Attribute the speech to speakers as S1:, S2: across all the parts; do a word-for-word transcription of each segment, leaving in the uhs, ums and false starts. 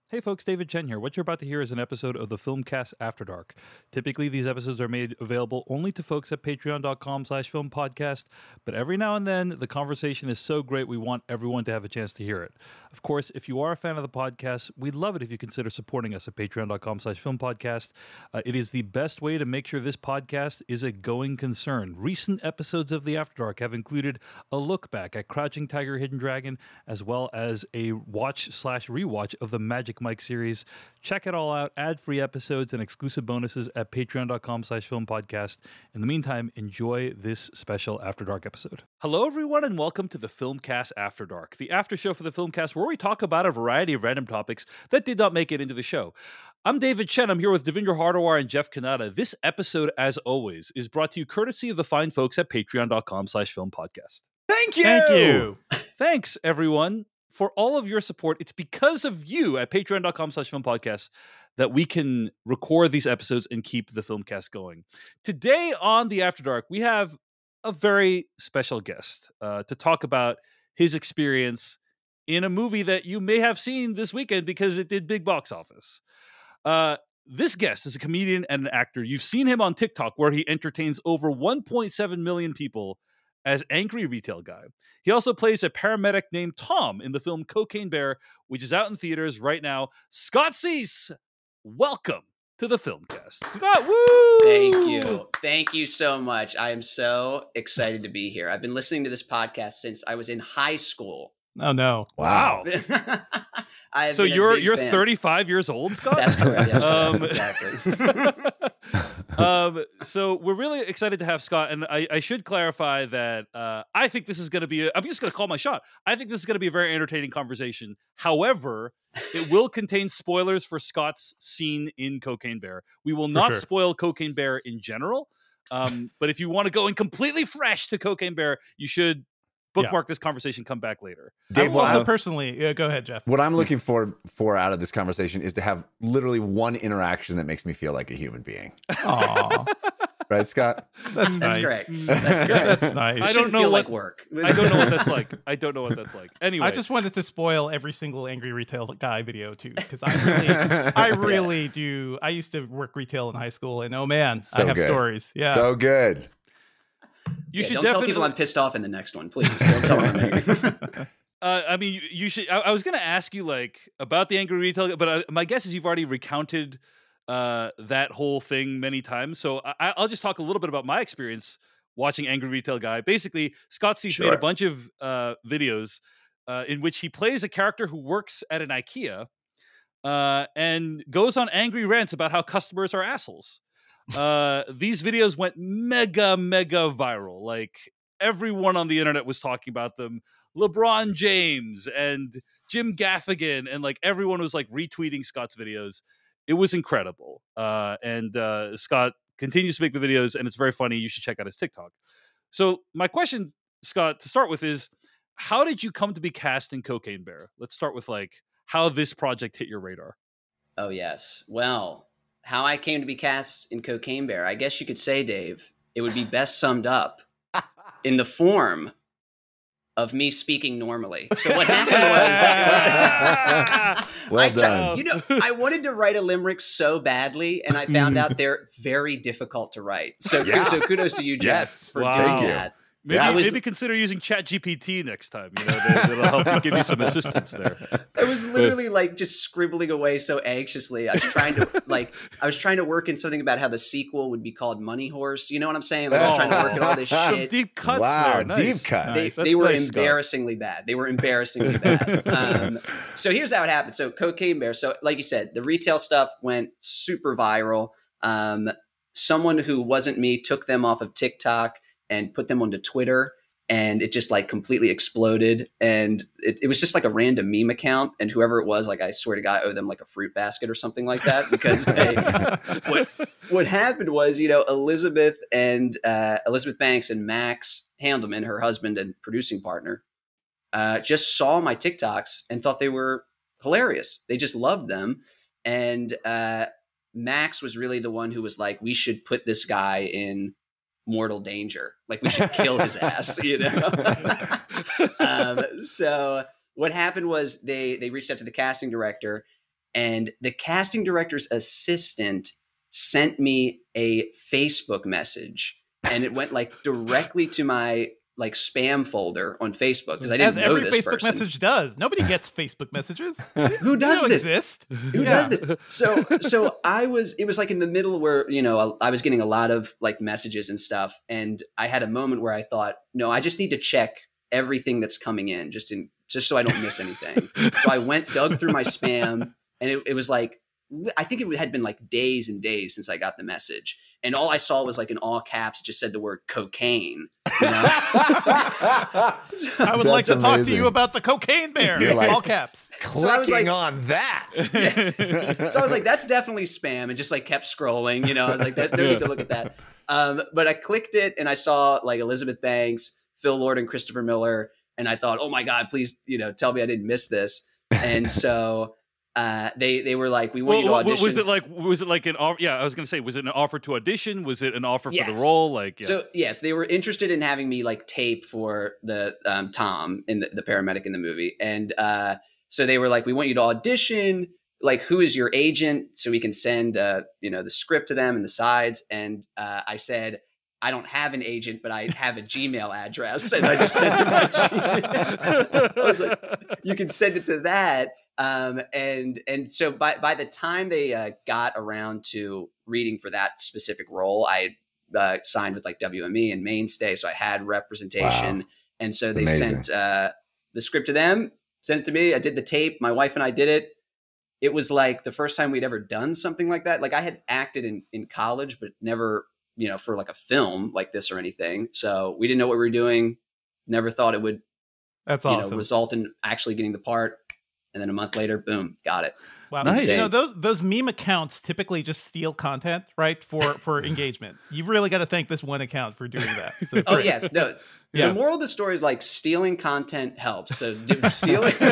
S1: Hey folks, David Chen here. What you're about to hear is an episode of the Filmcast After Dark. Typically, these episodes are made available only to folks at patreon.com slash film podcast, but every now and then, the conversation is so great we want everyone to have a chance to hear it. Of course, if you are a fan of the podcast, we'd love it if you consider supporting us at patreon.com slash film podcast. Uh, it is the best way to make sure this podcast is a going concern. Recent episodes of the After Dark have included a look back at Crouching Tiger, Hidden Dragon, as well as a watch slash rewatch of the Magic Mike series. Check it all out. Ad-free episodes and exclusive bonuses at patreon.com slash film podcast. In the meantime, enjoy this special After Dark episode. Hello, everyone, and welcome to the Filmcast After Dark, the after show for the Filmcast where we talk about a variety of random topics that did not make it into the show. I'm David Chen. I'm here with Devindra Hardawar and Jeff Kanata. This episode, as always, is brought to you courtesy of the fine folks at patreon.com slash film podcast.
S2: Thank you.
S3: Thank you.
S1: Thanks, everyone, for all of your support. It's because of you at patreon.com slash film podcast that we can record these episodes and keep the Filmcast going. Today on the After Dark, we have a very special guest uh, to talk about his experience in a movie that you may have seen this weekend because it did big box office. Uh, this guest is a comedian and an actor. You've seen him on TikTok, where he entertains over one point seven million people as Angry Retail Guy. He also plays a paramedic named Tom in the film Cocaine Bear, which is out in theaters right now. Scott Cease, welcome to the Filmcast. Scott, woo!
S2: Thank you. Thank you so much. I am so excited to be here. I've been listening to this podcast since I was in high school.
S3: Oh, no.
S1: Wow.
S2: I have
S1: So
S2: been a
S1: you're
S2: big
S1: you're
S2: fan.
S1: thirty-five years old, Scott?
S2: That's correct. That's
S1: Um,
S2: correct. Exactly.
S1: um, so we're really excited to have Scott, and I, I should clarify that uh, I think this is going to be. A, I'm just going to call my shot. I think this is going to be a very entertaining conversation. However, it will contain spoilers for Scott's scene in Cocaine Bear. We will not
S3: sure.
S1: spoil Cocaine Bear in general, um, but if you want to go in completely fresh to Cocaine Bear, you should bookmark this conversation. Come back later.
S3: Dave,
S4: Dave,
S3: also
S4: what, I'm,
S3: personally, yeah, go ahead, Jeff.
S4: what I'm looking for for out of this conversation is to have literally one interaction that makes me feel like a human being.
S3: Aw,
S4: Right, Scott?
S3: that's
S2: That's
S3: nice.
S2: correct.
S4: Mm.
S2: That's correct.
S3: That's nice.
S1: I
S2: I
S1: don't
S2: don't
S1: know
S2: feel
S1: what-
S2: like work.
S1: I don't know what that's like. I don't know what that's like. Anyway,
S3: I just wanted to spoil every single Angry Retail Guy video too, because I really, I really do. I used to work retail in high school, and oh man, I
S4: So
S3: have
S4: good.
S3: stories. Yeah.
S4: So good.
S1: you
S2: Yeah,
S1: should
S2: don't
S1: definitely.
S2: tell people I'm pissed off in the next one, please. Don't tell them.
S1: Uh, I mean, you, you should. I, I was going to ask you like about the Angry Retail, but uh, my guess is you've already recounted uh, that whole thing many times. So I, I'll just talk a little bit about my experience watching Angry Retail Guy. Basically, Scott Cease made a
S4: Sure.
S1: bunch of uh, videos uh, in which he plays a character who works at an IKEA uh, and goes on angry rants about how customers are assholes. Uh, these videos went mega, mega viral. Like everyone on the internet was talking about them. LeBron James and Jim Gaffigan, and like everyone was like retweeting Scott's videos. It was incredible. Uh, and uh, Scott continues to make the videos, and it's very funny. You should check out his TikTok. So my question, Scott, to start with is, how did you come to be cast in Cocaine Bear? Let's start with like how this project hit your radar.
S2: Oh, yes. Well, how I came to be cast in Cocaine Bear, I guess you could say, Dave, it would be best summed up in the form of me speaking normally. So what happened was...
S4: Well
S2: I
S4: done.
S2: tried- you know, I wanted to write a limerick so badly, and I found out they're very difficult to write. So,
S4: Yeah.
S2: so kudos to you, Jeff,
S4: Yes.
S2: for
S1: Wow.
S2: doing
S1: Thank you.
S2: that.
S1: Maybe,
S2: I was-
S1: maybe consider using ChatGPT next time. You know, that, that'll help you, give you some assistance there.
S2: I was literally like just scribbling away so anxiously. I was trying to like I was trying to work in something about how the sequel would be called Money Horse. You know what I'm saying? Like, I was trying to work in all this
S1: Some
S2: shit.
S1: deep cuts
S4: Wow,
S1: there. Nice.
S4: deep cut.
S2: They,
S1: Nice.
S2: they
S1: That's
S2: were
S1: nice, Scott.
S2: embarrassingly bad. They were embarrassingly bad. Um, so here's how it happened. So Cocaine Bear. So like you said, the retail stuff went super viral. Um, someone who wasn't me took them off of TikTok and put them onto Twitter. And it just like completely exploded. And it, it was just like a random meme account. And whoever it was, like, I swear to God, I owe them like a fruit basket or something like that. Because they, what, what happened was, you know, Elizabeth and uh, Elizabeth Banks and Max Handelman, her husband and producing partner, uh, just saw my TikToks and thought they were hilarious. They just loved them. And uh, Max was really the one who was like, we should put this guy in mortal danger. Like, we should kill his ass, you know? um, so what happened was they, they reached out to the casting director, and the casting director's assistant sent me a Facebook message, and it went like directly to my like spam folder on Facebook because I didn't
S3: As
S2: know
S3: every
S2: this
S3: Facebook
S2: person.
S3: message does. Nobody gets Facebook messages.
S2: Who does
S3: They don't
S2: this?
S3: exist.
S2: Who
S3: Yeah.
S2: does this? So, so I was. It was like in the middle where you know I was getting a lot of like messages and stuff, and I had a moment where I thought, no, I just need to check everything that's coming in, just in just so I don't miss anything. So I went, dug through my spam, and it, it was like I think it had been like days and days since I got the message, and all I saw was like in all caps, it just said the word cocaine. You know?
S3: I would like to
S4: That's
S3: talk to
S4: amazing.
S3: you about the cocaine bear.
S4: You're like-
S3: all caps.
S4: Clicking
S2: I was like-
S4: on that.
S2: So I was like, that's definitely spam, and just like kept scrolling. You know, I was like, that, no need to look at that. Um, but I clicked it, and I saw like Elizabeth Banks, Phil Lord, and Christopher Miller, and I thought, oh my god, please, you know, tell me I didn't miss this. And so uh, they they were like, we want
S1: Well,
S2: you to
S1: wa-
S2: audition.
S1: was it like was it like an offer? Yeah, I was gonna say, was it an offer to audition? Was it an offer for
S2: Yes.
S1: the role? Like, yeah.
S2: So yes, they were interested in having me like tape for the um, Tom in the, the paramedic in the movie, and uh, so they were like, "We want you to audition. Like, who is your agent, so we can send uh, you know the script to them and the sides." And uh, I said, "I don't have an agent, but I have a Gmail address," and I just sent it my Gmail. I was like, "You can send it to that." Um, and and so by by the time they uh, got around to reading for that specific role, I had uh, signed with like W M E and Mainstay, so I had representation.
S4: Wow.
S2: And so they
S4: Amazing.
S2: sent uh, the script to them, sent it to me. I did the tape. My wife and I did it. It was like the first time we'd ever done something like that. Like I had acted in in college, but never, you know, for like a film like this or anything. So we didn't know what we were doing. Never thought it would,
S3: That's
S2: you
S3: awesome.
S2: know, result in actually getting the part. And then a month later, boom, got it.
S3: Wow.
S1: Nice.
S3: You know, those those meme accounts typically just steal content, right? For for engagement. You've really got to thank this one account for doing that. So
S2: Oh
S3: great.
S2: yes, no.
S3: Yeah.
S2: The moral of the story is like stealing content helps. So do- stealing.
S1: For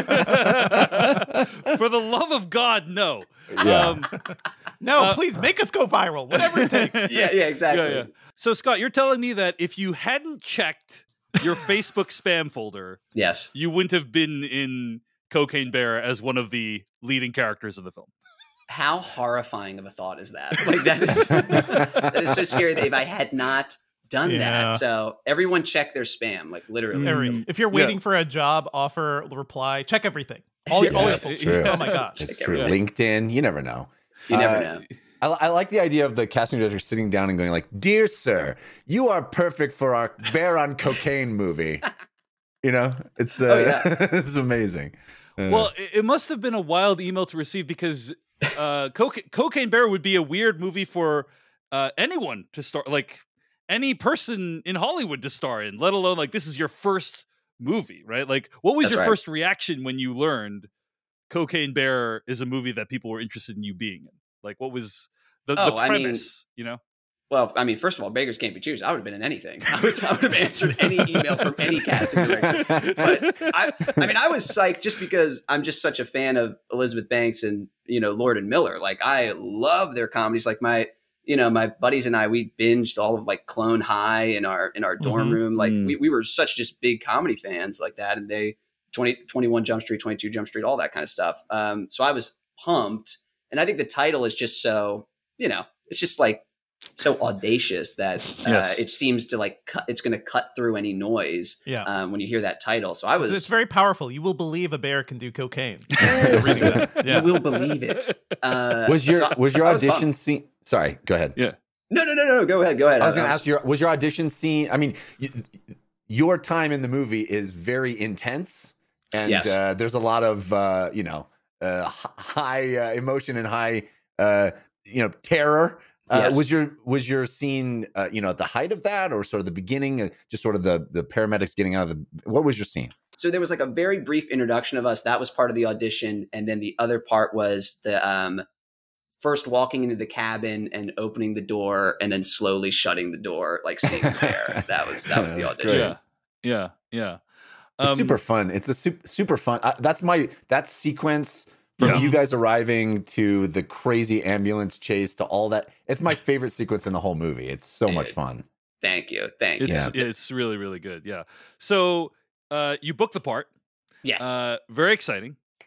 S1: the love of God, no.
S4: Yeah.
S1: Um,
S3: No,
S1: Uh,
S3: please make us go viral, whatever it takes.
S2: yeah, yeah, exactly.
S1: yeah, yeah. So Scott, you're telling me that if you hadn't checked your Facebook spam folder,
S2: Yes.
S1: you wouldn't have been in Cocaine Bear as one of the leading characters of the film.
S2: How horrifying of a thought is that? Like that is that is so scary that if I had not done
S3: Yeah.
S2: that. So everyone check their spam, like literally.
S3: Every-
S1: Mm,
S3: if you're
S1: yeah.
S3: waiting for a job offer reply, check everything. All,
S2: Yeah,
S3: all your
S2: it's
S3: folks.
S4: true.
S3: Oh my gosh.
S4: It's
S2: Check
S4: true.
S2: everything.
S4: LinkedIn, you never know.
S2: You never
S4: Uh,
S2: know.
S4: I, I like the idea of the casting director sitting down and going like, "Dear sir, you are perfect for our Bear on Cocaine movie." You know, it's uh,
S2: Oh, yeah.
S4: it's amazing. Uh,
S1: Well, it, it must have been a wild email to receive because uh, Coca- Cocaine Bear would be a weird movie for uh, anyone to star, like any person in Hollywood to star in, let alone like this is your first movie, right? Like, what was
S2: That's
S1: your
S2: right.
S1: first reaction when you learned Cocaine Bear is a movie that people were interested in you being in? Like, what was the, the
S2: Oh, I mean-
S1: premise? You know?
S2: Well, I mean, first of all, beggars can't be choosers. I would have been in anything. I, was, I would have answered any email from any casting director. But I, I mean, I was psyched just because I'm just such a fan of Elizabeth Banks and, you know, Lord and Miller. Like, I love their comedies. Like my, you know, my buddies and I, we binged all of like Clone High in our in our dorm
S3: Mhm.
S2: room. Like
S1: Mm.
S2: we, we were such just big comedy fans like that. And they twenty, twenty-one Jump Street, twenty-two Jump Street, all that kind of stuff. Um, so I was pumped. And I think the title is just so, you know, it's just like so audacious that uh,
S1: Yes.
S2: it seems to like cut, it's going to cut through any noise
S3: Yeah.
S2: um, when you hear that title. So I was,
S3: So it's very powerful. You will believe a bear can do cocaine.
S2: Yes.
S3: Reading that. Yeah.
S2: you will believe it. Uh,
S4: was your
S2: so
S4: was your
S2: I was
S4: audition
S2: pumped.
S4: scene? Sorry, go ahead.
S1: Yeah.
S2: No, no, no, no. Go ahead. Go ahead.
S4: I was going to ask you, was your audition scene? I mean, y your time in the movie is very intense, and
S2: Yes.
S4: uh, there's a lot of uh, you know uh, h- high uh, emotion and high uh, you know terror. Uh,
S2: Yes.
S4: Was your was your scene uh, you know at the height of that, or sort of the beginning, uh, just sort of the the paramedics getting out of the? What was your scene?
S2: So there was like a very brief introduction of us. That was part of the audition. And then the other part was the um, first walking into the cabin and opening the door and then slowly shutting the door, like seeing the bear. That was, that was the
S4: That's
S2: audition.
S4: great.
S1: Yeah. Yeah. Yeah.
S4: It's
S1: Um,
S4: super fun. It's a super super fun. Uh, that's my that sequence from
S1: Yeah.
S4: you guys arriving to the crazy ambulance chase to all that. It's my favorite sequence in the whole movie. It's so much
S2: Dude.
S4: fun.
S2: Thank you. Thank you.
S1: It's
S4: Yeah.
S1: it's really really good. Yeah. So uh, you booked the part.
S2: Yes.
S1: Uh, very exciting.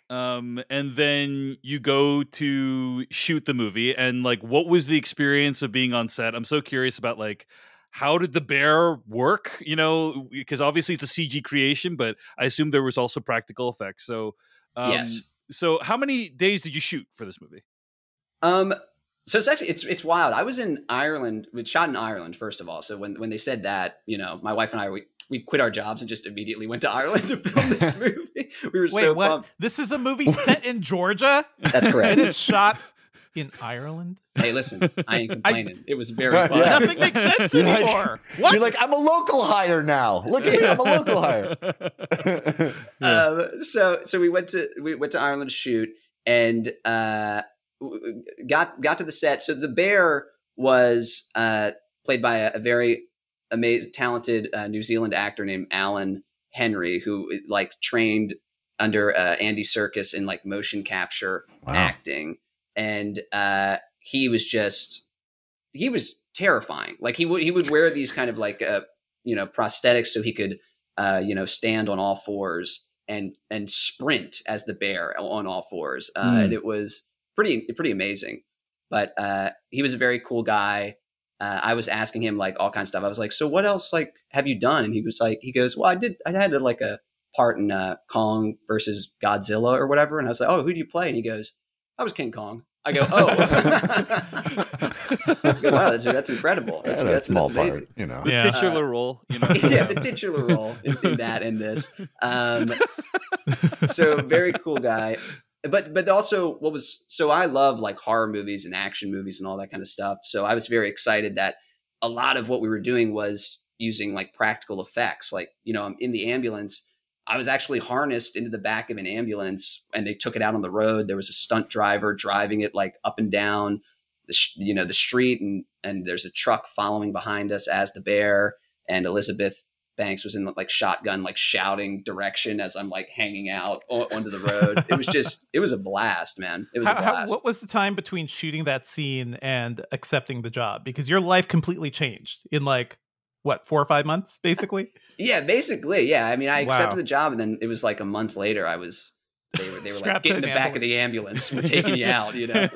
S1: Um, and then you go to shoot the movie, and like, what was the experience of being on set? I'm so curious about like, how did the bear work? You know, because obviously it's a C G creation, but I assume there was also practical effects. So, um,
S2: Yes.
S1: So, how many days did you shoot for this movie?
S2: Um, so it's actually it's it's wild. I was in Ireland. We shot in Ireland first of all. So when when they said that, you know, my wife and I we we quit our jobs and just immediately went to Ireland to film this movie. We were
S3: Wait,
S2: so
S3: what?
S2: pumped.
S3: This is a movie set in Georgia,
S2: That's correct.
S3: and it's shot in Ireland.
S2: Hey, listen, I ain't complaining. It was very fun.
S4: Yeah.
S3: Nothing makes sense
S4: You're like-
S3: anymore. what?
S4: You're like, I'm a local hire now. Look at me, I'm a local hire.
S2: Um, so so we went to we went to Ireland to shoot and uh, w- got got to the set. So the bear was uh, played by a, a very amazing, talented uh, New Zealand actor named Alan Henry, who like trained under uh, Andy Serkis in like motion capture
S4: Wow.
S2: acting, and uh, he was just he was terrifying. Like he would he would wear these kind of like uh, you know prosthetics so he could uh, you know stand on all fours and and sprint as the bear on all fours, uh,
S1: Mm.
S2: and it was pretty pretty amazing. But uh, he was a very cool guy. Uh, I was asking him like all kinds of stuff. I was like, "So what else like have you done?" And he was like, "He goes, well, I did. I had like a part in uh, Kong versus Godzilla or whatever." And I was like, "Oh, who do you play?" And he goes, "I was King Kong." I go, "Oh, I go, wow, that's that's incredible. That's,
S4: Yeah, that
S2: that's,
S4: small
S2: that's amazing."
S4: part, you know.
S1: The
S3: Yeah.
S1: titular role, you know.
S2: Yeah, the titular role in, in that and this. Um, so very cool guy. But but also what was so I love like horror movies and action movies and all that kind of stuff. So I was very excited that a lot of what we were doing was using like practical effects. Like, you know, I'm in the ambulance. I was actually harnessed into the back of an ambulance and they took it out on the road. There was a stunt driver driving it like up and down the, sh- you know, the street. And, and there's a truck following behind us as the bear, and Elizabeth Banks was in like shotgun, like shouting direction as I'm like hanging out o- onto the road. It was just, it was a blast, man. It was
S3: How,
S2: a
S3: how,
S2: blast.
S3: what was the time between shooting that scene and accepting the job? Because your life completely changed in like, what, four or five months, basically?
S2: Yeah, basically. Yeah. I mean, I accepted
S3: Wow.
S2: the job, and then it was like a month later, I was, they were, they were like,
S3: Strapped
S2: get
S3: to
S2: in the
S3: an
S2: back of the ambulance. We're taking you out, you know?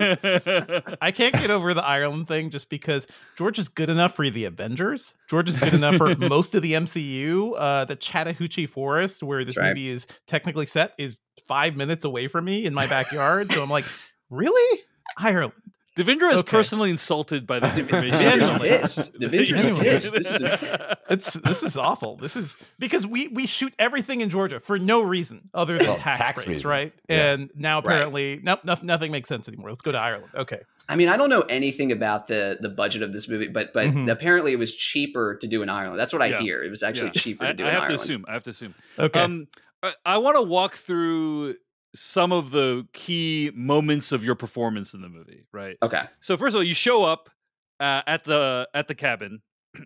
S3: I can't get over the Ireland thing just because George is good enough for the Avengers. George is good enough for most of the M C U. Uh, the Chattahoochee Forest, where this
S2: That's right.
S3: movie is technically set, is five minutes away from me in my backyard. So I'm like, really? Ireland?
S1: Devindra is
S3: Okay.
S1: personally insulted by this information.
S2: Devindra's
S3: Genuinely.
S2: pissed. Devindra's
S3: Genuinely.
S2: pissed. This is a,
S3: It's this is awful. This is because we we shoot everything in Georgia for no reason other than
S4: Well,
S3: tax,
S4: tax
S3: breaks,
S4: reasons.
S3: right?
S4: Yeah.
S3: And now
S2: Right.
S3: apparently, nope, nothing, nothing makes sense anymore. Let's go to Ireland. Okay.
S2: I mean, I don't know anything about the the budget of this movie, but but
S3: Mhm.
S2: apparently it was cheaper to do in Ireland. That's what I
S1: Yeah.
S2: hear. It was actually
S1: Yeah.
S2: cheaper
S1: I,
S2: to do
S1: I
S2: in
S1: have
S2: Ireland.
S1: to assume. I have to assume.
S3: Okay.
S1: Um, I, I want to walk through some of the key moments of your performance in the movie, right?
S2: Okay.
S1: So first of all, you show up uh, at the at the cabin,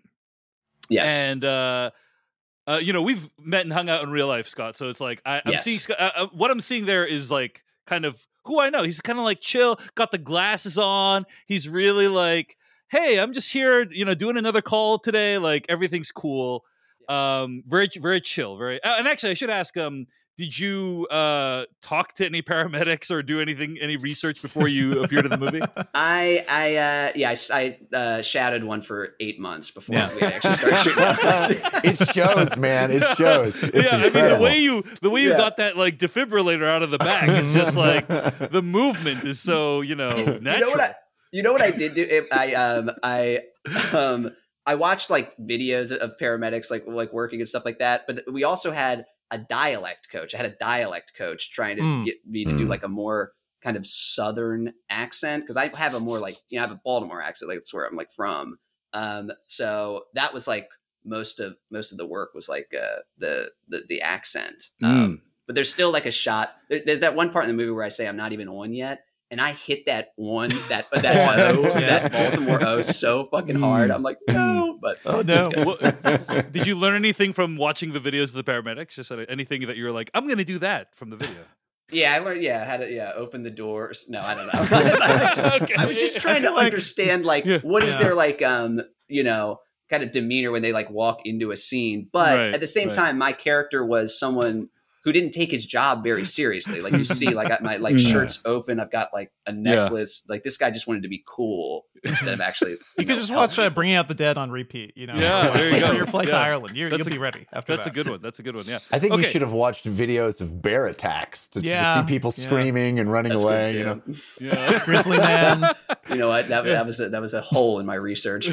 S2: Yes.
S1: and uh, uh, you know we've met and hung out in real life, Scott. So it's like I, I'm
S2: Yes.
S1: seeing Scott- uh, uh, what I'm seeing there is like kind of who I know. He's kind of like chill, got the glasses on. He's really like, hey, I'm just here, you know, doing another call today. Like everything's cool. Um, very very chill. Very. Uh, and actually, I should ask. Um, did you uh talk to any paramedics or do anything, any research before you appeared in the movie?
S2: I I uh, yeah I, s- I, uh, shadowed one for eight months before
S3: Yeah.
S2: we actually started shooting.
S4: It shows, man. It shows. It's
S1: yeah, I mean the
S4: incredible.
S1: way you the way you
S2: Yeah.
S1: got that like defibrillator out of the back, it's just like the movement is so you know natural.
S2: You know what I you know what I did do? If I um I um I watched like videos of paramedics like like working and stuff like that, but we also had a dialect coach. I had a dialect coach trying to
S3: Mm.
S2: get me to do
S4: Mm.
S2: like a more kind of southern accent, because I have a more like you know I have a Baltimore accent, like that's where I'm like from. Um, so that was like most of most of the work was like uh, the the the accent. Um, but there's still like a shot. There, there's that one part in the movie where I say I'm not even on yet, and I hit that one that that O
S3: Yeah.
S2: that Baltimore O so fucking hard. I'm like no, but
S3: Oh no.
S1: What- did you learn anything from watching the videos of the paramedics? Just anything that you were like, I'm going to do that from the video.
S2: yeah, I learned. Yeah, how to yeah open the doors. No, I don't know.
S1: Okay.
S2: I was just trying to
S3: feel like-
S2: understand like
S1: Yeah.
S2: what is
S3: Yeah.
S2: their like um you know kind of demeanor when they like walk into a scene, but
S1: Right,
S2: at the same
S1: right.
S2: time, my character was someone who didn't take his job very seriously. Like you see, like I got my like
S1: Yeah.
S2: shirts open. I've got like a necklace. Like this guy just wanted to be cool instead of actually. You,
S3: You
S2: know,
S3: could just
S2: help
S3: watch uh,
S2: people.
S3: Bringing Out the Dead on repeat. You know,
S1: Yeah,
S3: for,
S1: there you
S3: like,
S1: go.
S3: for your flight to
S1: Yeah.
S3: Ireland. You're,
S1: That's
S3: you'll
S1: a-
S3: be ready after
S1: That's
S3: that.
S1: a good one. That's a good one. Yeah.
S4: I think
S1: Okay.
S4: you should have watched videos of bear attacks to, to
S3: Yeah,
S4: see people
S3: yeah.
S4: screaming and running
S2: That's
S4: away.
S2: good
S4: You know,
S2: too.
S1: Yeah.
S3: Grizzly Man.
S2: You know what? That, that was a, that was a hole in my research.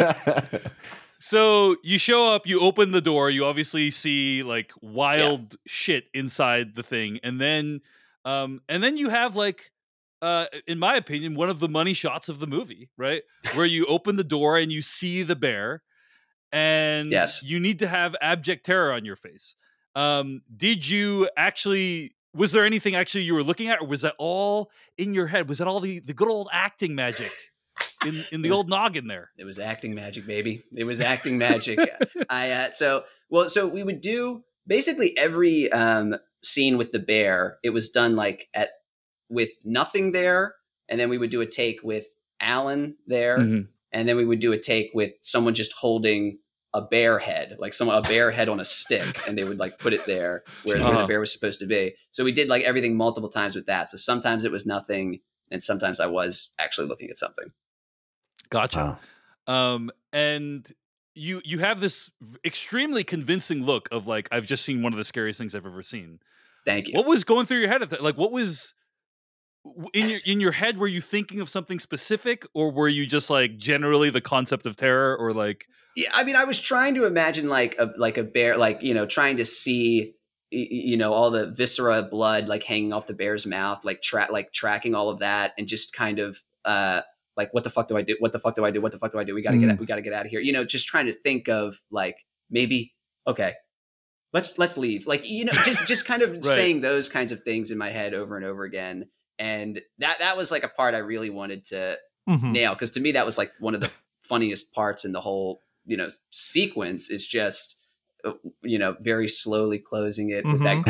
S1: So you show up, you open the door, you obviously see like wild shit inside the thing, and then um and then you have like uh in my opinion, one of the money shots of the movie, right? Where you open the door and you see the bear, and
S2: Yes.
S1: you need to have abject terror on your face. Um, did you actually was there anything actually you were looking at, or was that all in your head? Was that all the, the good old acting magic in, in the
S2: It was-
S1: old noggin there?
S2: It was acting magic, baby. It was acting magic. I uh, so well, so we would do basically every um, scene with the bear. It was done like at with nothing there, and then we would do a take with Alan there,
S1: Mhm.
S2: and then we would do a take with someone just holding a bear head, like some a bear head on a stick, and they would like put it there where, where
S1: Uh-huh.
S2: the bear was supposed to be. So we did like everything multiple times with that. So sometimes it was nothing, and sometimes I was actually looking at something.
S1: Gotcha.
S4: Wow.
S1: Um, and you you have this v- extremely convincing look of like, I've just seen one of the scariest things I've ever seen.
S2: Thank you.
S1: What was going through your head at that? Like, what was w- in your in your head? Were you thinking of something specific, or were you just like generally the concept of terror, or like?
S2: Yeah, I mean, I was trying to imagine like a like a bear, like you know, trying to see, y- y- you know, all the viscera blood like hanging off the bear's mouth, like track like tracking all of that, and just kind of uh like what the fuck do I do? What the fuck do I do? What the fuck do I do? We gotta
S1: Mm.
S2: get we gotta get out of here. You know, just trying to think of like maybe okay, let's let's leave. Like you know, just just kind of
S1: Right.
S2: saying those kinds of things in my head over and over again, and that that was like a part I really wanted to
S3: Mhm.
S2: nail, because to me that was like one of the funniest parts in the whole you know sequence is just uh, you know very slowly closing it with that
S3: Mhm.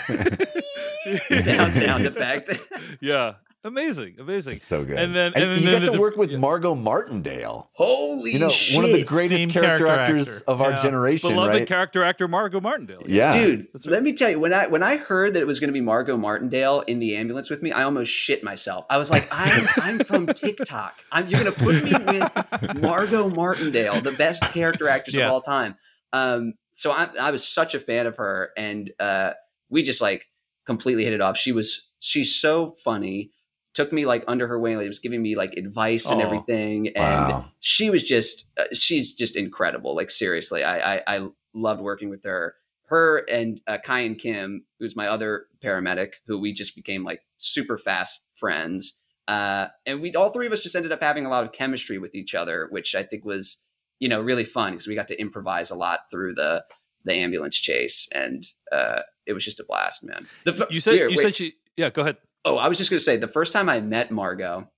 S2: great like sound sound effect.
S1: Yeah, amazing, amazing.
S4: It's so good.
S1: And then-
S4: And
S1: and
S4: you
S1: then
S4: got
S1: the-
S4: to work with
S1: yeah.
S4: Margot Martindale.
S2: Holy
S4: You know,
S2: shit.
S4: one of the greatest
S3: Steam
S4: character,
S3: character
S4: actors
S3: actor.
S4: of our
S3: Yeah.
S4: generation,
S1: Beloved
S4: right?
S1: character actor Margot Martindale.
S4: Yeah.
S2: Dude,
S1: That's
S2: let me tell you, when I when I heard that it was going to be Margot Martindale in the ambulance with me, I almost shit myself. I was like, I'm I'm from TikTok. I'm, you're going to put me with Margot Martindale, the best character actress
S3: Yeah.
S2: of all time. Um, so I, I was such a fan of her, and uh, we just like completely hit it off. She was she's so funny. Took me like under her wing, like, was giving me like advice and
S1: Aw.
S2: everything, and
S4: Wow.
S2: she was just uh, she's just incredible. Like seriously, I, I I loved working with her. Her and uh, Kai and Kim, who's my other paramedic, who we just became like super fast friends. Uh, and we all three of us just ended up having a lot of chemistry with each other, which I think was you know really fun because we got to improvise a lot through the the ambulance chase, and uh, it was just a blast, man. The, f-
S1: You said
S2: here,
S1: you
S2: wait.
S1: said she. Yeah, go ahead.
S2: Oh, I was just going to say the first time I met Margot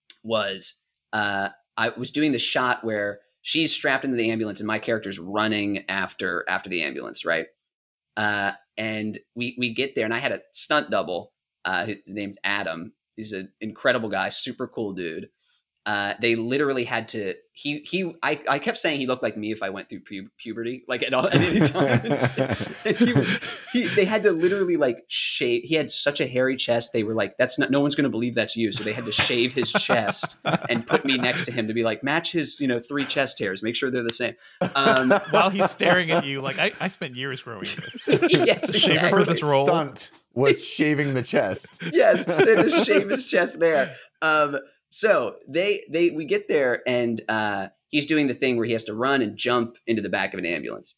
S2: was uh, I was doing the shot where she's strapped into the ambulance and my character's running after after the ambulance, right? Uh, and we we get there, and I had a stunt double uh, who- named Adam. He's an incredible guy, super cool dude. Uh, they literally had to. He he. I, I kept saying he looked like me if I went through pu- puberty, like at, all, at any time. And he was, he, they had to literally like shave. He had such a hairy chest. They were like, "That's not. No one's going to believe that's you." So they had to shave his chest and put me next to him to be like, match his, you know, three chest hairs. Make sure they're the same. Um,
S3: While he's staring at you, like I, I spent years growing this.
S2: yes,
S3: Shaver
S2: exactly.
S3: for this role.
S4: Stunt was shaving the chest.
S2: Yes, they just shave his chest there. Um, so they they we get there, and uh, he's doing the thing where he has to run and jump into the back of an ambulance,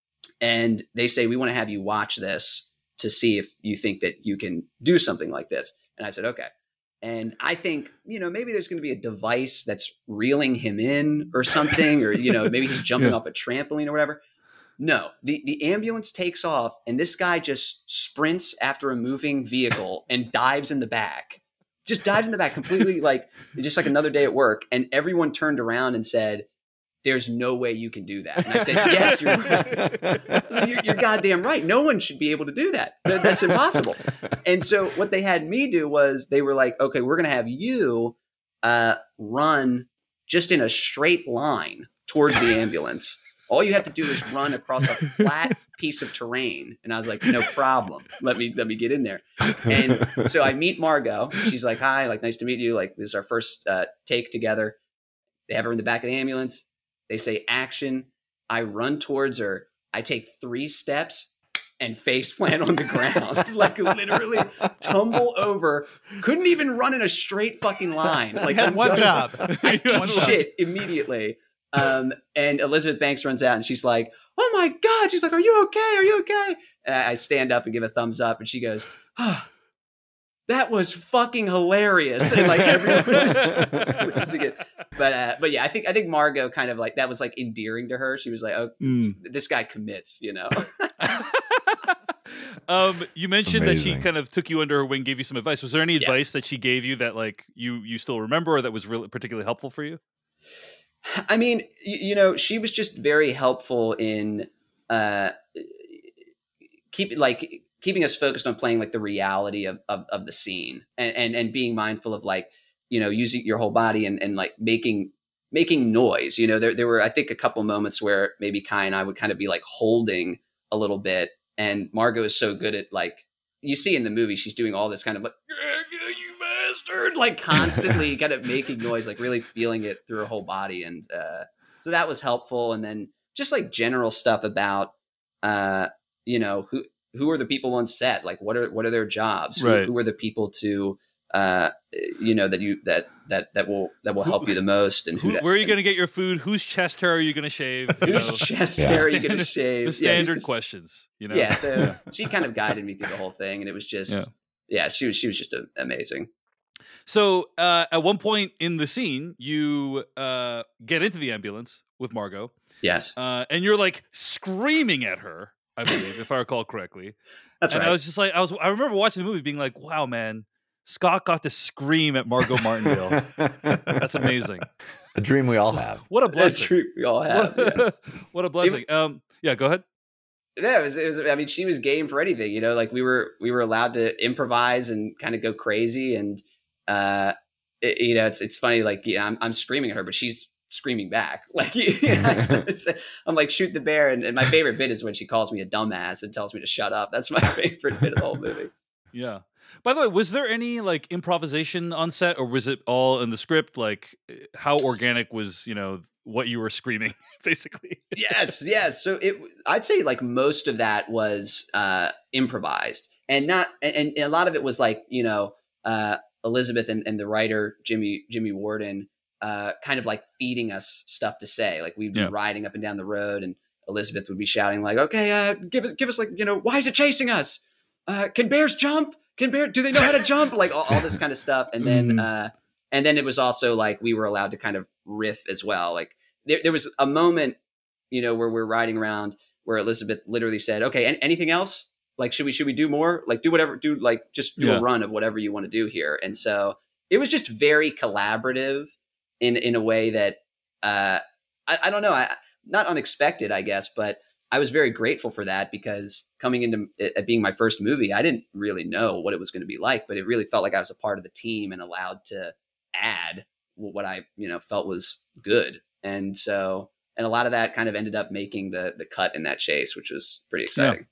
S2: and they say, we want to have you watch this to see if you think that you can do something like this. And I said, okay. And I think, you know, maybe there's going to be a device that's reeling him in or something, or, you know, maybe he's jumping
S1: Yeah.
S2: off a trampoline or whatever. No, the, the ambulance takes off, and this guy just sprints after a moving vehicle and dives in the back. Just dives in the back completely, like just like another day at work. And everyone turned around and said, "There's no way you can do that." And I said, "Yes, you're right. You're, you're goddamn right. No one should be able to do that. That- That's impossible." And so what they had me do was they were like, "Okay, we're going to have you uh, run just in a straight line towards the ambulance." All you have to do is run across a flat piece of terrain. And I was like, no problem. Let me let me get in there. And so I meet Margot. She's like, hi, like, nice to meet you. Like, this is our first uh, take together. They have her in the back of the ambulance. They say action. I run towards her. I take three steps and face plant on the ground. Like, literally tumble over. Couldn't even run in a straight fucking line. Like,
S3: You had
S2: I'm
S3: one
S2: done.
S3: job.
S2: I
S3: One
S2: eat
S3: job.
S2: shit immediately. Um, and Elizabeth Banks runs out and she's like, oh my God. She's like, are you okay? Are you okay? And I stand up and give a thumbs up and she goes, oh, that was fucking hilarious. And like everyone was losing it. But, uh, but yeah, I think, I think Margot kind of like, that was like endearing to her. She was like, oh,
S1: Mm.
S2: this guy commits, you know?
S1: um, you mentioned that
S4: Amazing.
S1: she kind of took you under her wing, gave you some advice. Was there any
S2: Yeah.
S1: advice that she gave you that like you you still remember or that was really particularly helpful for you?
S2: I mean, you, you know, she was just very helpful in uh, keep like keeping us focused on playing like the reality of of, of the scene and, and and being mindful of like, you know, using your whole body and, and like making making noise. You know, there there were I think a couple moments where maybe Kai and I would kind of be like holding a little bit, and Margot is so good at like you see in the movie she's doing all this kind of like you bastard like constantly kind of making noise, like really feeling it through her whole body, and uh, so that was helpful. And then just like general stuff about uh, you know who who are the people on set, like what are what are their jobs, who,
S1: Right.
S2: who are the people to uh, you know that you that that that will that will help you the most, and
S1: Who,
S2: who
S1: where are you going to get your food? Whose chest hair are you going to shave? You
S2: whose
S1: know,
S2: chest
S4: Yeah.
S2: hair are you going
S1: standard-
S2: to shave?
S1: the
S2: Yeah,
S1: standard
S2: who's-
S1: questions. You know.
S2: Yeah, so she kind of guided me through the whole thing, and it was just,
S1: Yeah.
S2: yeah, she was she was just a, amazing.
S1: So uh, at one point in the scene, you uh, get into the ambulance with Margot,
S2: Yes,
S1: uh, and you're like screaming at her. I believe, if I recall correctly.
S2: that's
S1: and
S2: right.
S1: I was just like, I was, I remember watching the movie, being like, "Wow, man, Scott got to scream at Margot Martindale. That's amazing.
S4: A dream we all have.
S1: What a
S2: That's
S1: blessing!
S2: true. We all have. Yeah.
S1: What a blessing." Um, yeah, go ahead.
S2: Yeah, it was, it was. I mean, she was game for anything. You know, like we were we were allowed to improvise and kind of go crazy, and uh, it, you know, it's it's funny. Like, yeah, I'm I'm screaming at her, but she's screaming back. Like, you know, I'm like, shoot the bear. And, and my favorite bit is when she calls me a dumbass and tells me to shut up. That's my favorite bit of the whole movie.
S1: Yeah. By the way, was there any like improvisation on set, or was it all in the script? Like, how organic was, you know, what you were screaming, basically?
S2: Yes, yes. So it, I'd say like most of that was uh, improvised, and not, and, and a lot of it was like, you know, uh, Elizabeth and, and the writer Jimmy Jimmy Warden uh, kind of like feeding us stuff to say. Like we'd be
S1: Yeah.
S2: riding up and down the road, and Elizabeth would be shouting like, "Okay, uh, give it, give us like, you know, why is it chasing us? Uh, can bears jump? Can bear? Do they know how to jump? Like all, all this kind of stuff." And then,
S1: Mhm.
S2: uh, and then it was also like we were allowed to kind of riff as well. Like there, there was a moment, you know, where we're riding around where Elizabeth literally said, "Okay, an- anything else? Like, should we should we do more? Like, do whatever, do like just do
S1: Yeah.
S2: a run of whatever you want to do here." And so it was just very collaborative in in a way that uh, I, I don't know, I, not unexpected, I guess, but I was very grateful for that, because coming into it, it being my first movie, I didn't really know what it was going to be like, but it really felt like I was a part of the team and allowed to add what I, you know, felt was good. And so, and a lot of that kind of ended up making the the cut in that chase, which was pretty exciting.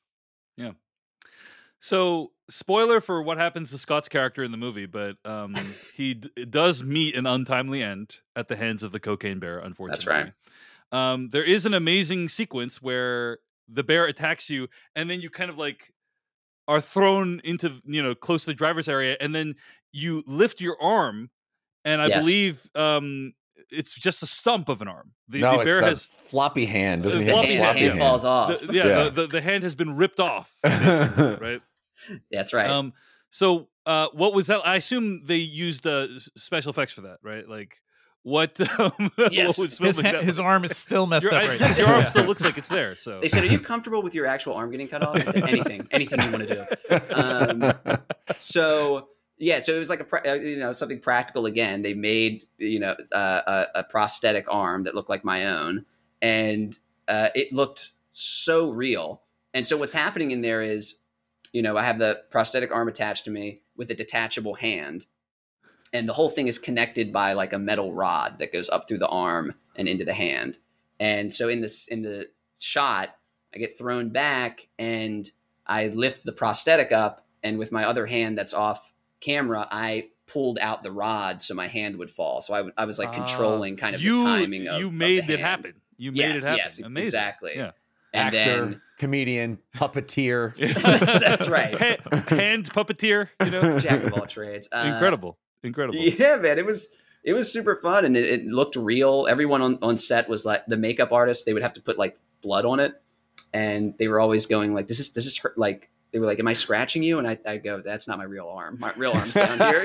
S1: So, spoiler for what happens to Scott's character in the movie, but um, he d- does meet an untimely end at the hands of the cocaine bear, unfortunately.
S2: That's right.
S1: Um, there is an amazing sequence where the bear attacks you, and then you kind of like are thrown into, you know, close to the driver's area, and then you lift your arm, and I
S2: Yes.
S1: believe um, it's just a stump of an arm. The,
S4: no,
S1: the
S4: it's
S1: bear
S4: the
S1: has
S4: floppy hand. Doesn't
S1: The
S4: he have
S1: floppy
S4: a
S2: hand,
S1: hand,
S4: floppy
S2: hand falls off.
S1: the, yeah,
S4: Yeah.
S1: The, the, the hand has been ripped off, basically, right?
S2: That's right.
S1: Um, so uh, what was that? I assume they used uh, s- special effects for that, right? Like what? Um,
S2: Yes.
S1: what was
S3: His,
S1: filming
S3: ha-
S1: that
S3: his
S1: like?
S3: arm is still messed
S1: Your,
S3: up
S1: I-
S3: right
S1: because
S3: now.
S1: your arm
S3: Yeah.
S1: still looks like it's there. So
S2: They said, "Are you comfortable with your actual arm getting cut off?" I said, "Anything, anything you want to do." Um, so yeah, so it was like a pra- uh, you know something practical again. They made you know uh, a, a prosthetic arm that looked like my own, and uh, it looked so real. And so what's happening in there is, you know, I have the prosthetic arm attached to me with a detachable hand, and the whole thing is connected by like a metal rod that goes up through the arm and into the hand. And so in this in the shot, I get thrown back and I lift the prosthetic up, and with my other hand that's off camera, I pulled out the rod so my hand would fall. So I, w- I was like controlling kind of
S1: you,
S2: the timing of
S1: you
S2: of
S1: made
S2: the
S1: it
S2: hand.
S1: happen. You made
S2: Yes,
S1: it happen.
S2: yes,
S1: Amazing.
S2: exactly.
S1: Yeah.
S2: And
S4: Actor,
S2: then
S4: comedian, puppeteer.
S2: that's, that's right.
S1: Ha- hand puppeteer, you know?
S2: Jack of all trades. Uh,
S1: Incredible. Incredible.
S2: Yeah, man. It was it was super fun, and it, it looked real. Everyone on, on set was like the makeup artist. They would have to put like blood on it, and they were always going like, "This is this is hurt." Like they were like, "Am I scratching you?" And I I go, "That's not my real arm. My real arm's down here."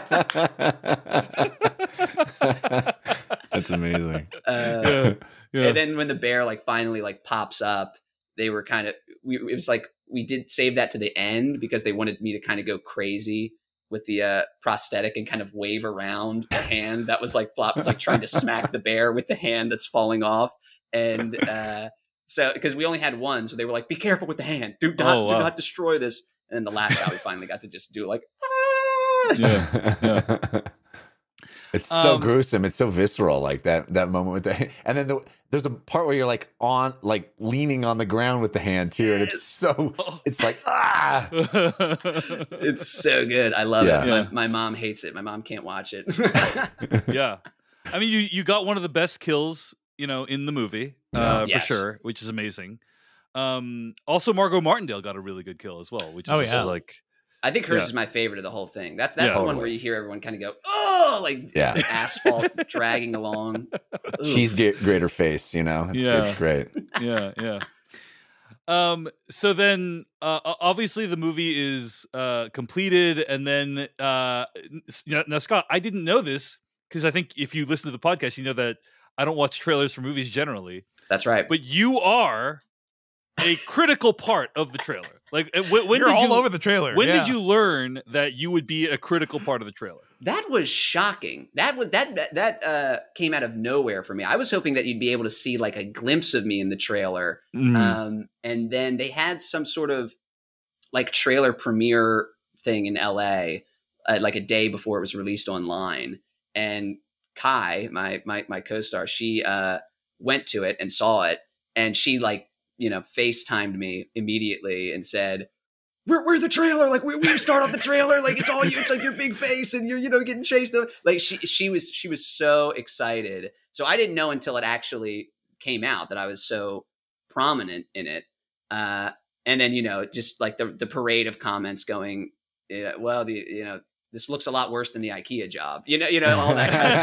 S4: That's amazing.
S2: Uh,
S1: Yeah. Yeah.
S2: And then when the bear like finally like pops up, they were kind of we it was like we did save that to the end because they wanted me to kind of go crazy with the uh, prosthetic and kind of wave around the hand that was like flop, like trying to smack the bear with the hand that's falling off. And uh, so because we only had one, so they were like, "Be careful with the hand. Do not
S1: Oh, wow.
S2: do not destroy this." And then the last shot, we finally got to just do like, ah!
S1: Yeah.
S4: It's so
S1: Um,
S4: gruesome. It's so visceral, like that that moment with the and then the, there's a part where you're like on like leaning on the ground with the hand too, and it's so
S1: Oh.
S4: it's like ah.
S2: It's so good. I love
S4: Yeah.
S2: it.
S1: Yeah.
S2: My, my mom hates it. My mom can't watch it.
S1: Yeah. I mean, you, you got one of the best kills, you know, in the movie,
S4: Yeah.
S1: uh, for
S2: Yes.
S1: sure, which is amazing. Um, also, Margot Martindale got a really good kill as well, which is
S3: Oh,
S1: just
S3: yeah.
S1: like,
S2: I think hers
S1: Yeah.
S2: is my favorite of the whole thing. That that's
S1: Yeah.
S2: the one
S4: Totally.
S2: where you hear everyone kind of go, "Oh!" like
S4: Yeah.
S2: the asphalt dragging along. Oof.
S4: She's get greater face, you know. It's,
S1: Yeah.
S4: it's great.
S1: yeah, yeah. Um, so then, uh, o- obviously, the movie is uh, completed, and then, uh, n- s- you know, now, Scott, I didn't know this because I think if you listen to the podcast, you know that I don't watch trailers for movies generally,
S2: That's right.
S1: but you are a critical part of the trailer. Like, uh, wh- when
S3: You're
S1: did
S3: all
S1: you,
S3: over the trailer.
S1: when
S3: yeah.
S1: did you learn that you would be a critical part of the trailer?
S2: That was shocking. That was that that, that uh, came out of nowhere for me. I was hoping that you'd be able to see like a glimpse of me in the trailer,
S1: Mm.
S2: um, and then they had some sort of like trailer premiere thing in L A, uh, like a day before it was released online. And Kai, my my my co-star, she uh, went to it and saw it, and she like you know FaceTimed me immediately and said, We're, we're the trailer. Like we, we start off the trailer. Like it's all you. It's like your big face and you're, you know, getting chased. Like she, she was, she was so excited. So I didn't know until it actually came out that I was so prominent in it. Uh, and then, you know, just like the, the parade of comments going, yeah, well, the, you know, this looks a lot worse than the IKEA job, you know, you know, all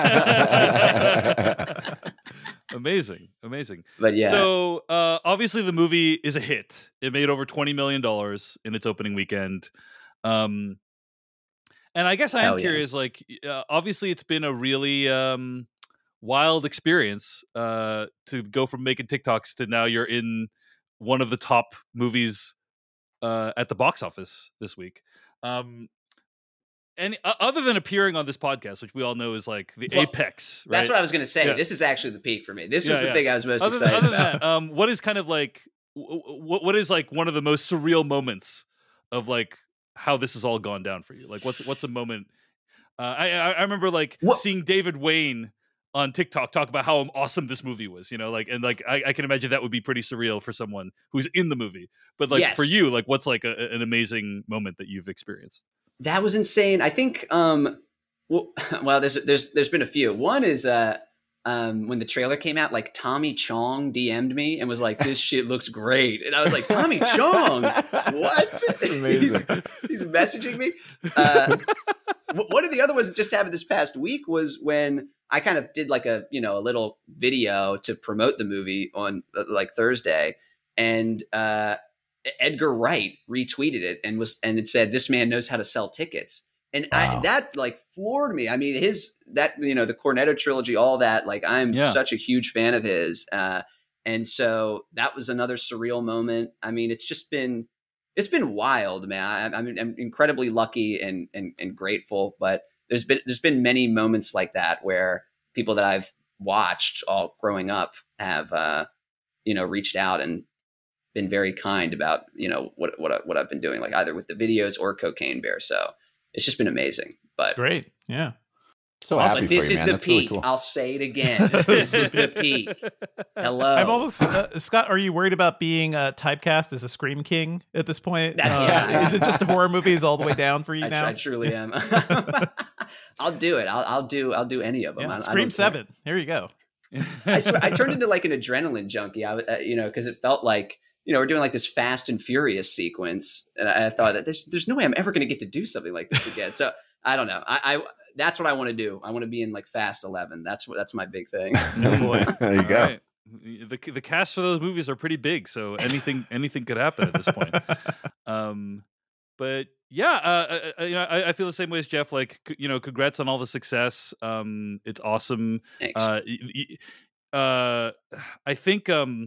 S2: that kind of stuff.
S1: Amazing, amazing.
S2: But yeah.
S1: So uh, obviously the movie is a hit. It made over twenty million dollars in its opening weekend. Um, and I guess I am
S2: Hell yeah.
S1: curious, like, uh, obviously it's been a really um, wild experience uh, to go from making TikToks to now you're in one of the top movies uh, at the box office this week. Um, and uh, other than appearing on this podcast, which we all know is like the
S2: Well,
S1: apex, right?
S2: That's what I was going to say.
S1: Yeah.
S2: This is actually the peak for me. This was
S1: Yeah,
S2: the
S1: yeah.
S2: thing I was most
S1: other than,
S2: excited
S1: other than
S2: about.
S1: that, um, what is kind of like what what is like one of the most surreal moments of like how this has all gone down for you? Like, what's what's a moment? Uh, I I I remember like
S2: What-
S1: seeing David Wayne on TikTok talk about how awesome this movie was. You know, like and like I, I can imagine that would be pretty surreal for someone who's in the movie. But like for
S2: Yes.
S1: you, like what's like a, an amazing moment that you've experienced?
S2: That was insane. I think um well, well there's there's there's been a few. One is uh um when the trailer came out, like Tommy Chong D M'd me and was like, "This shit looks great." And I was like, "Tommy Chong? What?"
S4: Amazing.
S2: he's, he's messaging me. Uh w- one of the other ones that just happened this past week was when I kind of did like a, you know, a little video to promote the movie on uh, like Thursday, and uh Edgar Wright retweeted it and was and it said, "This man knows how to sell tickets." And
S4: Wow.
S2: I, that like floored me. I mean, his that you know the Cornetto trilogy, all that. Like, I'm
S1: Yeah.
S2: such a huge fan of his, uh, and so that was another surreal moment. I mean, it's just been it's been wild, man. I, I mean, I'm incredibly lucky and, and and grateful, but there's been there's been many moments like that where people that I've watched all growing up have uh, you know reached out and been very kind about, you know, what, what, I, what I've been doing, like either with the videos or Cocaine Bear. So it's just been amazing, but
S3: Great. Yeah.
S4: So
S2: But
S4: happy
S2: this
S4: for you,
S2: is
S4: man.
S2: the
S4: That's really
S2: peak.
S4: cool.
S2: I'll say it again. This is the peak. Hello.
S3: I'm almost uh, Scott. Are you worried about being uh, typecast as a Scream King at this point?
S2: That-
S3: Uh,
S2: yeah.
S3: Is it just horror movies all the way down for you
S2: I,
S3: now?
S2: I truly am. I'll do it. I'll, I'll do. I'll do any of them.
S3: Yeah,
S2: I, I
S3: Scream
S2: don't care.
S3: Seven. Here you go.
S2: I, swear, I turned into like an adrenaline junkie. I, uh, you know, because it felt like, you know, we're doing like this Fast and Furious sequence, and I, I thought that there's there's no way I'm ever going to get to do something like this again. So I don't know. I, I that's what I want to do. I want to be in like Fast eleven. That's what that's my big thing.
S3: Oh boy.
S4: There you
S1: All
S4: go.
S1: right. The the cast for those movies are pretty big, so anything anything could happen at this point. Um, but yeah, uh, uh, you know, I, I feel the same way as Jeff. Like, c- you know, congrats on all the success. Um, it's awesome.
S2: Thanks.
S1: Uh, y- y- uh, I think um,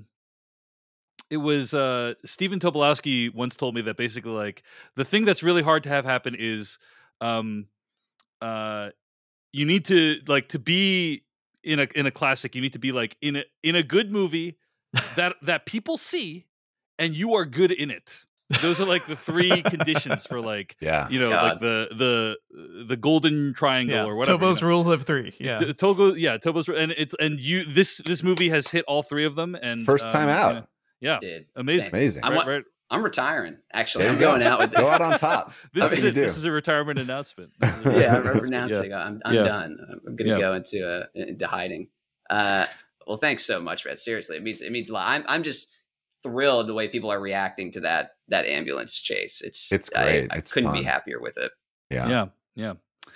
S1: it was uh, Stephen Tobolowsky once told me that basically, like, the thing that's really hard to have happen is, um, uh, you need to like to be in a in a classic. You need to be like in a in a good movie that that people see, and you are good in it. Those are like the three conditions for like
S4: Yeah.
S1: you know
S2: God.
S1: like the the the golden triangle
S3: Yeah.
S1: or whatever.
S3: Tobo's
S1: you know.
S3: rules of three. Yeah.
S1: T- Togo, yeah, Tobo's, and it's and you. This this movie has hit all three of them, and
S4: First time
S1: um,
S4: out.
S1: you know, yeah,
S2: Dude,
S1: amazing,
S4: Amazing.
S2: I
S1: right,
S2: want-
S1: right.
S2: I'm retiring. Actually,
S4: There
S2: I'm
S4: you go.
S2: going out with
S4: Go out on top.
S1: This
S4: That's
S1: is
S4: what you
S1: it.
S4: do.
S1: This is a retirement announcement. This is a
S2: Yeah, I'm
S1: retirement announcement,
S2: renouncing. I'm, I'm
S1: Yeah.
S2: done. I'm going to
S1: Yeah.
S2: go into uh, into hiding. Uh, well, thanks so much, Red. Seriously, it means it means a lot. I'm I'm just thrilled the way people are reacting to that that ambulance chase. It's
S4: It's
S2: I-
S4: great.
S2: I,
S4: It's
S2: couldn't
S4: fun.
S2: be happier with it.
S4: Yeah.
S1: Yeah, yeah.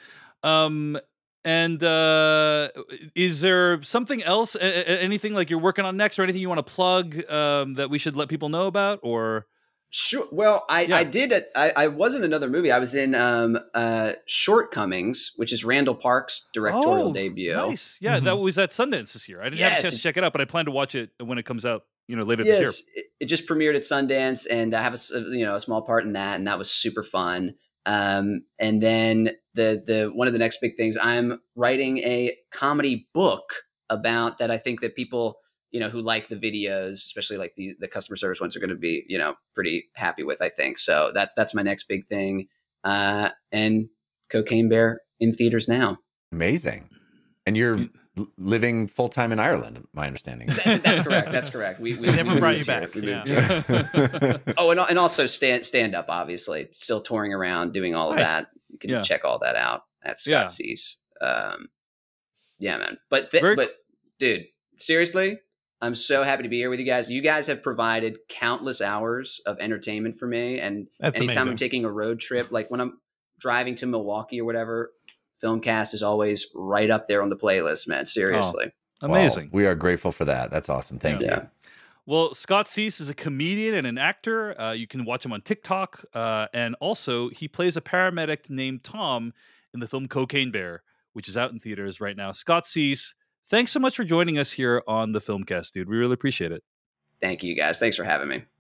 S1: Um, and uh, is there something else, a- a- anything like you're working on next, or anything you want to plug um, that we should let people know about, or?
S2: Sure. Well, I,
S1: Yeah.
S2: I did it. I, I was in another movie. I was in um, uh, Shortcomings, which is Randall Park's directorial
S1: Oh,
S2: debut.
S1: Nice. Yeah, that
S3: Mhm.
S1: was at Sundance this year. I didn't have a
S2: Yes.
S1: chance to check it out, but I plan to watch it when it comes out. You know, later this year.
S2: Yes, it, it just premiered at Sundance, and I have a s- you know a small part in that, and that was super fun. Um, and then the the one of the next big things, I'm writing a comedy book about that. I think that people you know who like the videos, especially like the the customer service ones, are going to be you know pretty happy with. I think so. That's that's my next big thing. Uh, and Cocaine Bear in theaters now.
S4: Amazing. And you're l- living full time in Ireland, my understanding.
S2: That- that's correct. That's correct. We, we
S3: They never
S2: we
S3: brought
S2: moved
S3: you
S2: here.
S3: back,
S2: We moved
S3: yeah.
S2: here. Oh, and and also stand stand up, obviously, still touring around, doing all of
S3: Nice.
S2: that. You can
S1: Yeah.
S2: check all that out at Scott
S1: Yeah.
S2: Cease. Um, yeah, man. But th-
S1: Very-
S2: but dude, seriously, I'm so happy to be here with you guys. You guys have provided countless hours of entertainment for me, and
S3: That's
S2: anytime
S3: amazing.
S2: I'm taking a road trip, like when I'm driving to Milwaukee or whatever, Filmcast is always right up there on the playlist, man. Seriously.
S1: Amazing.
S4: Wow, we are grateful for that. That's awesome. Thank
S2: Yeah.
S4: you.
S1: Well, Scott Cease is a comedian and an actor. Uh, you can watch him on TikTok. Uh, and also, he plays a paramedic named Tom in the film Cocaine Bear, which is out in theaters right now. Scott Cease, thanks so much for joining us here on the Filmcast, dude. We really appreciate it.
S2: Thank you, guys. Thanks for having me.